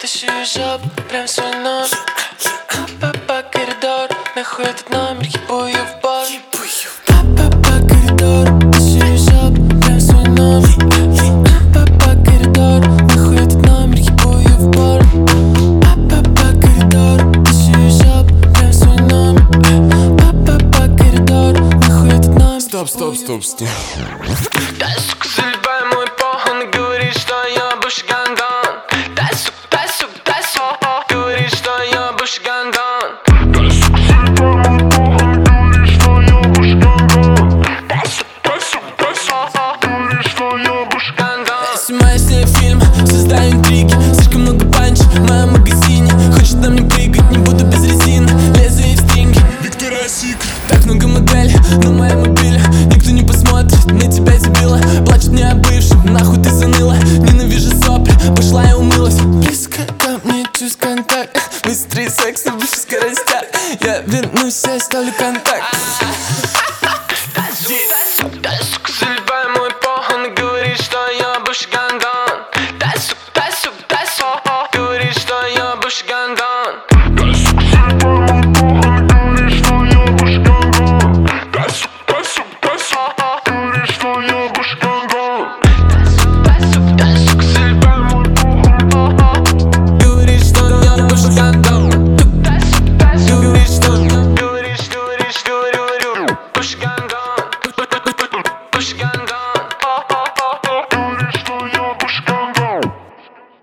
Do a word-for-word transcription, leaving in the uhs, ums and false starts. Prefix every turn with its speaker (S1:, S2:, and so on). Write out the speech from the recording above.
S1: тащу ее жопу, прям в свой номер. По, по коридору, нахуй этот номер, ебу ее в бар. По, по коридору, тащу ее жопу, прям в свой номер. По, по коридору, нахуй этот номер, ебу ее в бар. По, по коридору, тащу ее жопу, прям в свой номер. По, по коридору, нахуй этот номер.
S2: Стоп, стоп, стоп, стоп.
S1: Да, сука, заливай мой пол, он говорит, что я бывший гандон. Да, сука, да, сука, да, сука, говорит, что я бывший гандон. Да, сука, заливай мой пол, он говорит, что я бывший гандон. Да, сука, да, сука, да, сука, говорит, что я бывший гандон.
S3: Снимаю с ней фильм, создаю интриги, слишком много панч в моем магазине. Хочет на мне прыгать, не буду без резины. Лезу ей в стринги,
S2: Виктория Сик.
S3: так много моделей на моем мобиле. Никто не посмотрит, на тебя забила. Плачет мне о бывшем, нахуй ты заныла. Ненавижу сопли, пошла и умылась.
S1: Близко ко мне, чувств контакт.
S3: Быстрый секс на больших скоростях. Я вернусь, я ставлю контакт.
S1: Да, сука, да, сука, да, сука, заливай